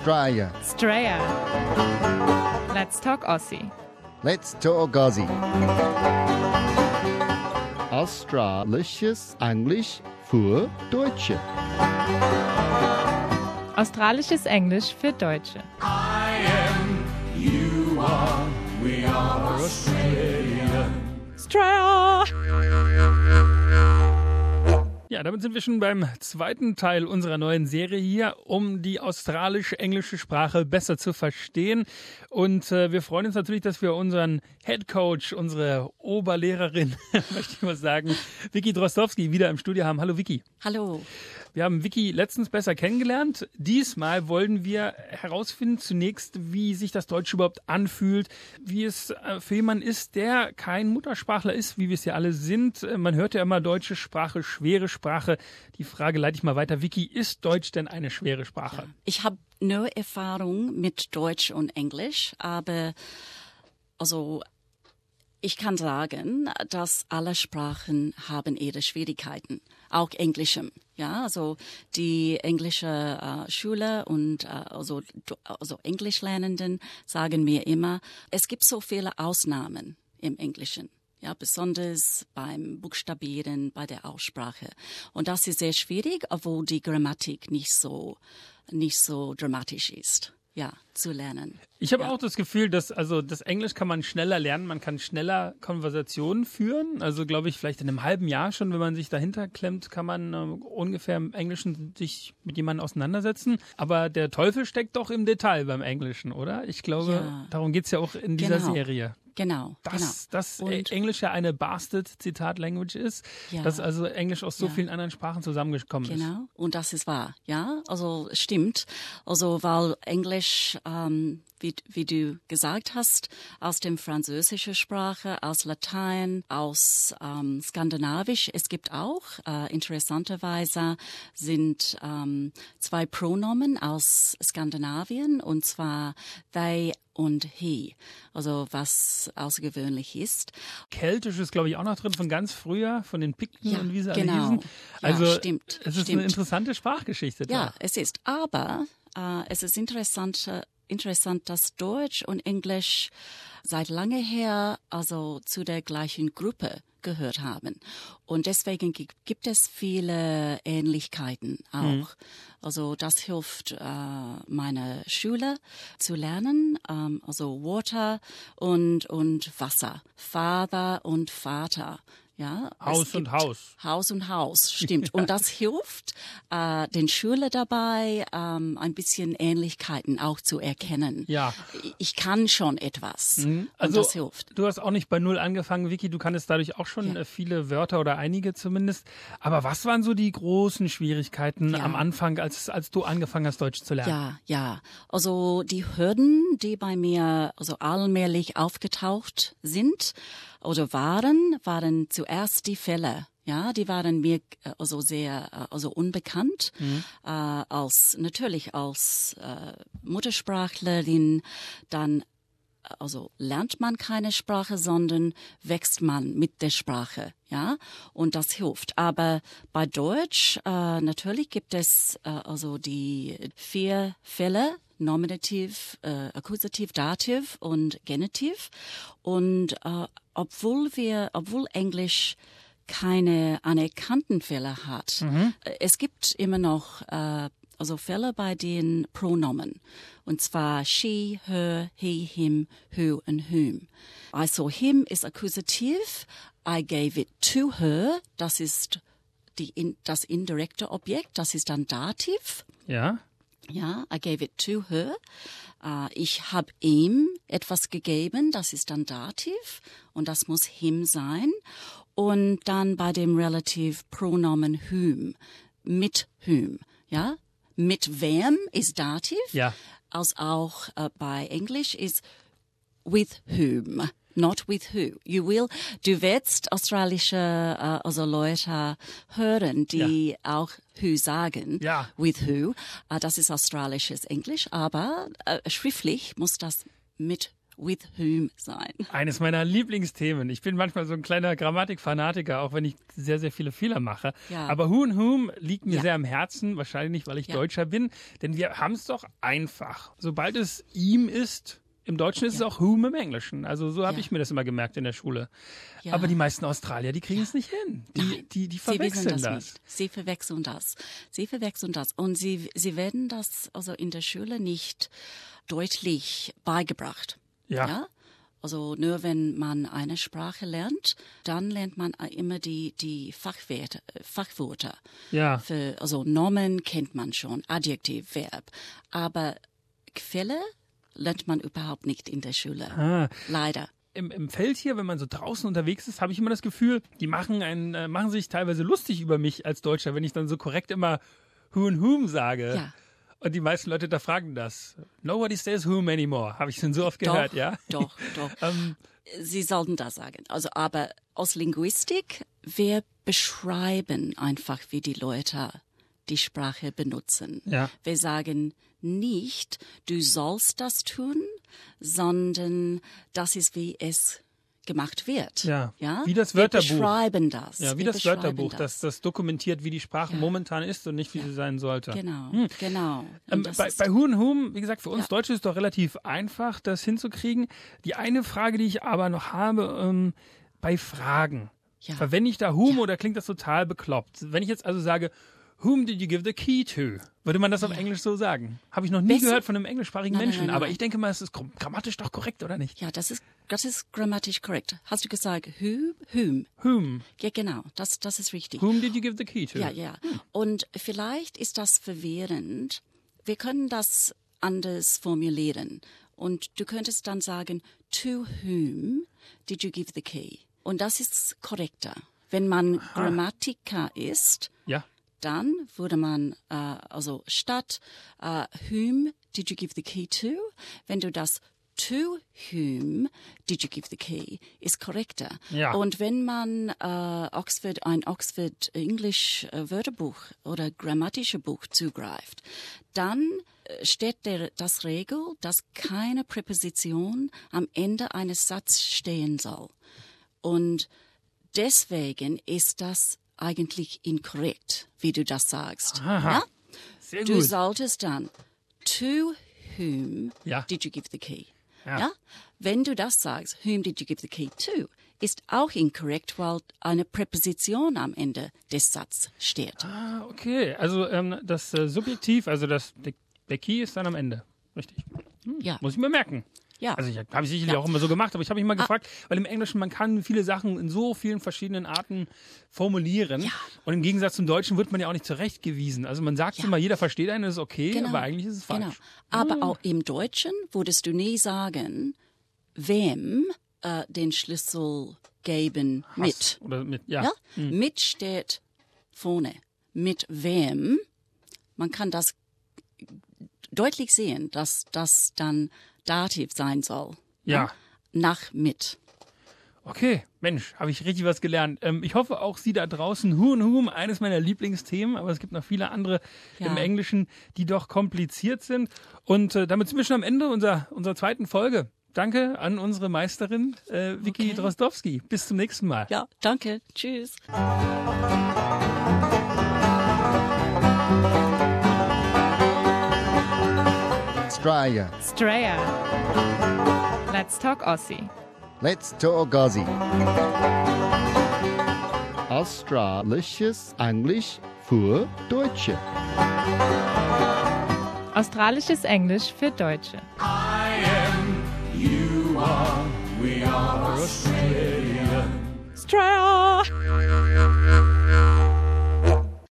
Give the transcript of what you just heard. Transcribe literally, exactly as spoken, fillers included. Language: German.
Australia. Australia. Let's talk Aussie. Let's talk Aussie. Australisches Englisch für Deutsche. Australisches Englisch für Deutsche. I am, you are, we are Australia. Australia! Ja, damit sind wir schon beim zweiten Teil unserer neuen Serie hier, um die australisch-englische Sprache besser zu verstehen. Und äh, wir freuen uns natürlich, dass wir unseren Head Coach, unsere Oberlehrerin, möchte ich mal sagen, Vicky Drozdowski wieder im Studio haben. Hallo Vicky. Hallo. Wir haben Vicky letztens besser kennengelernt. Diesmal wollen wir herausfinden zunächst, wie sich das Deutsche überhaupt anfühlt, wie es für jemanden ist, der kein Muttersprachler ist, wie wir es ja alle sind. Man hört ja immer deutsche Sprache, schwere Sprache. Die Frage leite ich mal weiter. Vicky, ist Deutsch denn eine schwere Sprache? Ja. Ich habe nur Erfahrung mit Deutsch und Englisch, aber also ich kann sagen, dass alle Sprachen haben ihre Schwierigkeiten, auch Englischem. Ja, also die englische äh, Schule und äh, also, also Englischlernenden sagen mir immer, es gibt so viele Ausnahmen im Englischen. Ja, besonders beim Buchstabieren, bei der Aussprache. Und das ist sehr schwierig, obwohl die Grammatik nicht so, nicht so dramatisch ist. Ja, zu lernen. Ich habe ja. auch das Gefühl, dass also das Englisch kann man schneller lernen, man kann schneller Konversationen führen. Also glaube ich, vielleicht in einem halben Jahr schon, wenn man sich dahinter klemmt, kann man äh, ungefähr im Englischen sich mit jemandem auseinandersetzen. Aber der Teufel steckt doch im Detail beim Englischen, oder? Ich glaube, ja. darum geht's ja auch in dieser genau. Serie. Genau, dass, genau. dass Und Englisch ja eine Bastard-Zitat-Language ist, ja. dass also Englisch aus so ja. vielen anderen Sprachen zusammengekommen ist. Genau, und das ist wahr, ja, also stimmt. Also weil Englisch, ähm, wie, wie du gesagt hast, aus dem französischen Sprache, aus Latein, aus ähm, Skandinavisch, es gibt auch, äh, interessanterweise sind ähm, zwei Pronomen aus Skandinavien, und zwar they und he, also was außergewöhnlich ist. Keltisch ist, glaube ich, auch noch drin von ganz früher, von den Pikten Ja, und wie sie genau. alle hießen. Also ja, stimmt, es ist stimmt. eine interessante Sprachgeschichte. Ja, da. es ist. Aber äh, es ist interessant, äh, interessant, dass Deutsch und Englisch seit lange her also zu der gleichen Gruppe gehört haben. Und deswegen gibt es viele Ähnlichkeiten auch. Mhm. Also das hilft äh, meiner Schule zu lernen. Ähm, also Water und, und Wasser. Father und Vater. Ja, Haus und Haus. Haus und Haus, stimmt. Ja. Und das hilft äh, den Schülern dabei, ähm, ein bisschen Ähnlichkeiten auch zu erkennen. Ja. Ich kann schon etwas. Mhm. Also, und das hilft. Du hast auch nicht bei Null angefangen, Vicky. Du kanntest dadurch auch schon ja. viele Wörter oder einige zumindest. Aber was waren so die großen Schwierigkeiten ja. am Anfang, als, als du angefangen hast, Deutsch zu lernen? Ja, ja. Also die Hürden, die bei mir also allmählich aufgetaucht sind oder waren, waren zuerst die Fälle. Ja, die waren mir also sehr also unbekannt. Mhm. Äh, als natürlich als äh, Muttersprachlerin dann also lernt man keine Sprache, sondern wächst man mit der Sprache, ja, und das hilft. Aber bei Deutsch äh, natürlich gibt es äh, also die vier Fälle: Nominativ, äh, Akkusativ, Dativ und Genitiv. Und äh, obwohl wir, obwohl Englisch keine anerkannten Fälle hat, mhm. äh, es gibt immer noch äh, also Fälle bei den Pronomen. Und zwar she, her, he, him, who and whom. Also him ist Akkusativ. I gave it to her. Das ist die, in, das indirekte Objekt. Das ist dann Dativ. Ja. Ja, I gave it to her. Uh, ich habe ihm etwas gegeben. Das ist dann Dativ. Und das muss him sein. Und dann bei dem Relativpronomen whom. Mit whom. Ja. Mit wem ist Dativ, ja. als auch äh, bei Englisch ist with whom, not with who. You will, du wirst australische äh, also Leute hören, die ja. auch who sagen, ja. with who. Äh, das ist australisches Englisch, aber äh, schriftlich muss das mit with whom sein. Eines meiner Lieblingsthemen. Ich bin manchmal so ein kleiner Grammatikfanatiker, auch wenn ich sehr, sehr viele Fehler mache. Ja. Aber who and whom liegt mir Ja. sehr am Herzen, wahrscheinlich nicht, weil ich Ja. Deutscher bin, denn wir haben es doch einfach. Sobald es ihm ist, im Deutschen ist Ja. es auch whom im Englischen. Also so habe Ja. ich mir das immer gemerkt in der Schule. Ja. Aber die meisten Australier, die kriegen es nicht hin. Die, Nein, die, die Sie wissen verwechseln das, das. nicht. Sie verwechseln das. Sie verwechseln das. Und sie, sie werden das also in der Schule nicht deutlich beigebracht. Ja. Ja? Also nur wenn man eine Sprache lernt, dann lernt man immer die, die Fachwörter, Fachwörter. Ja. Für, also Nomen kennt man schon, Adjektiv, Verb. Aber Quelle lernt man überhaupt nicht in der Schule. Ah. Leider. Im, Im Feld hier, wenn man so draußen unterwegs ist, habe ich immer das Gefühl, die machen, einen, äh, machen sich teilweise lustig über mich als Deutscher, wenn ich dann so korrekt immer who and whom sage. Ja. Und die meisten Leute da fragen das. Nobody says whom anymore. Habe ich schon so oft gehört, doch, ja? Doch, doch. Ähm, Sie sollten das sagen. Also, aber aus Linguistik, wir beschreiben einfach, wie die Leute die Sprache benutzen. Ja. Wir sagen nicht, du sollst das tun, sondern das ist, wie es gemacht wird. Ja. Ja? Wie das Wörterbuch. Wir beschreiben das. ja, wie Wir das beschreiben Wörterbuch, das. das dokumentiert, wie die Sprache Ja. momentan ist und nicht, wie sie sein sollte. Genau, genau. Und Ähm, das bei, ist- bei who and whom, wie gesagt, für uns Ja. Deutsche ist es doch relativ einfach, das hinzukriegen. Die eine Frage, die ich aber noch habe, ähm, bei Fragen. Ja. Verwende ich da whom oder klingt das total bekloppt? Wenn ich jetzt also sage, whom did you give the key to? Würde man das auf Englisch so sagen? Habe ich noch nie Besser- gehört von einem englischsprachigen Nein, nein, Menschen, nein, aber nein. ich denke mal, es ist gr- grammatisch doch korrekt, oder nicht? Ja, das ist, das ist grammatisch korrekt. Hast du gesagt, who, whom? Whom? Ja, genau, das, das ist richtig. Whom did you give the key to? Ja, ja. Und vielleicht ist das verwirrend. Wir können das anders formulieren. Und du könntest dann sagen, to whom did you give the key? Und das ist korrekter. Wenn man Grammatiker ist, Ja. dann würde man, äh, also statt äh, whom did you give the key to, wenn du das to whom did you give the key, ist korrekter. Ja. Und wenn man äh, Oxford, ein Oxford English äh, Wörterbuch oder grammatische Buch zugreift, dann äh, steht der, das Regel, dass keine Präposition am Ende eines Satzes stehen soll. Und deswegen ist das eigentlich inkorrekt, wie du das sagst. Aha. Ja? Sehr Du gut. solltest dann, to whom Ja. did you give the key? Ja. Ja. Wenn du das sagst, whom did you give the key to, ist auch inkorrekt, weil eine Präposition am Ende des Satzes steht. Ah, okay. Also ähm, das äh, Subjektiv, also das der, der Key ist dann am Ende. Richtig. Ja. Muss ich mir merken. Ja. Also ich habe ich sicherlich Ja. auch immer so gemacht, aber ich habe mich mal gefragt, weil im Englischen man kann viele Sachen in so vielen verschiedenen Arten formulieren. Ja. Und im Gegensatz zum Deutschen wird man ja auch nicht zurechtgewiesen. Also man sagt Ja. immer, jeder versteht einen, das ist okay, Genau. aber eigentlich ist es falsch. Genau. Aber auch im Deutschen würdest du nie sagen, wem äh, den Schlüssel geben Hass mit. Oder mit, ja. Ja? Mit steht vorne. Mit wem? Man kann das deutlich sehen, dass das dann Dativ sein soll. Ja. Nach mit. Okay, Mensch, habe ich richtig was gelernt. Ähm, ich hoffe auch Sie da draußen, Who and Whom, eines meiner Lieblingsthemen, aber es gibt noch viele andere Ja. im Englischen, die doch kompliziert sind. Und äh, damit sind wir schon am Ende unserer, unserer zweiten Folge. Danke an unsere Meisterin, äh, Vicky Okay. Drozdowski. Bis zum nächsten Mal. Ja, danke. Tschüss. Australia. Straya. Let's talk Aussie. Let's talk Aussie. Australisches Englisch für Deutsche. Australisches Englisch für Deutsche. I am, you are, we are Australia. Straya.